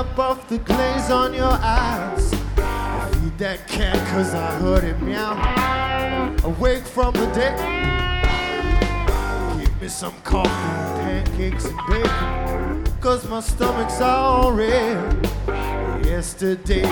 wipe off the glaze on your eyes. Feed that cat cause I heard it meow. Awake from the dead. Give me some coffee, pancakes and bacon, cause my stomach's all red. Yesterday